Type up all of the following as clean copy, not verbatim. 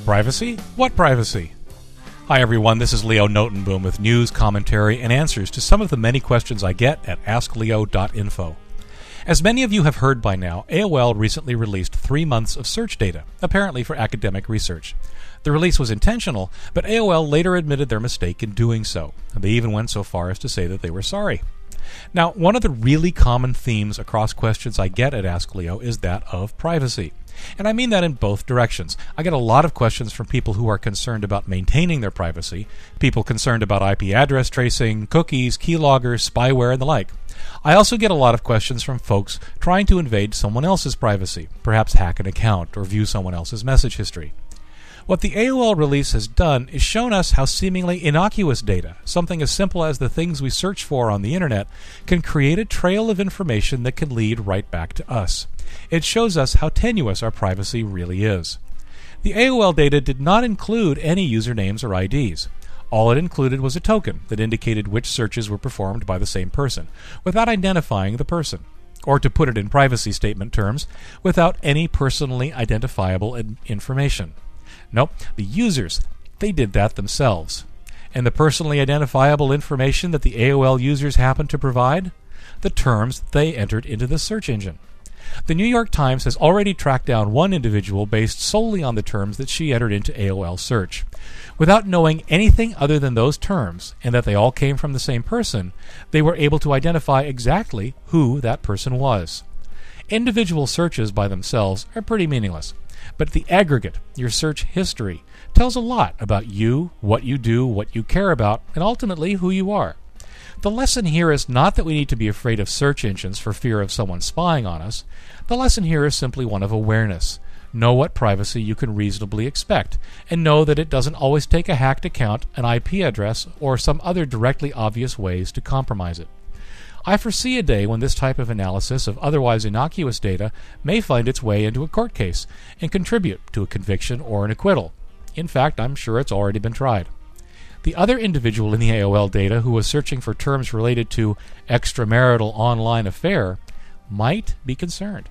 Privacy? What privacy? Hi everyone, this is Leo Notenboom with news, commentary, and answers to some of the many questions I get at AskLeo.info. As many of you have heard by now, AOL recently released 3 months of search data, apparently for academic research. The release was intentional, but AOL later admitted their mistake in doing so. They even went so far as to say that they were sorry. Now, one of the really common themes across questions I get at Ask Leo is that of privacy. And I mean that in both directions. I get a lot of questions from people who are concerned about maintaining their privacy, people concerned about IP address tracing, cookies, keyloggers, spyware, and the like. I also get a lot of questions from folks trying to invade someone else's privacy, perhaps hack an account or view someone else's message history. What the AOL release has done is shown us how seemingly innocuous data, something as simple as the things we search for on the internet, can create a trail of information that can lead right back to us. It shows us how tenuous our privacy really is. The AOL data did not include any usernames or IDs. All it included was a token that indicated which searches were performed by the same person, without identifying the person. Or to put it in privacy statement terms, without any personally identifiable information. Nope, the users, they did that themselves. And the personally identifiable information that the AOL users happened to provide? The terms they entered into the search engine. The New York Times has already tracked down one individual based solely on the terms that she entered into AOL search. Without knowing anything other than those terms, and that they all came from the same person, they were able to identify exactly who that person was. Individual searches by themselves are pretty meaningless. But the aggregate, your search history, tells a lot about you, what you do, what you care about, and ultimately who you are. The lesson here is not that we need to be afraid of search engines for fear of someone spying on us. The lesson here is simply one of awareness. Know what privacy you can reasonably expect, and know that it doesn't always take a hacked account, an IP address, or some other directly obvious ways to compromise it. I foresee a day when this type of analysis of otherwise innocuous data may find its way into a court case and contribute to a conviction or an acquittal. In fact, I'm sure it's already been tried. The other individual in the AOL data who was searching for terms related to extramarital online affair might be concerned.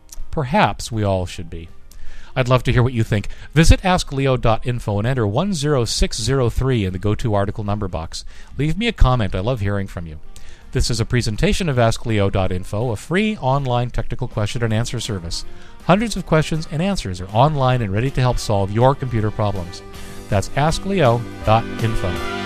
Perhaps we all should be. I'd love to hear what you think. Visit AskLeo.info and enter 10603 in the go-to article number box. Leave me a comment. I love hearing from you. This is a presentation of AskLeo.info, a free online technical question and answer service. Hundreds of questions and answers are online and ready to help solve your computer problems. That's AskLeo.info.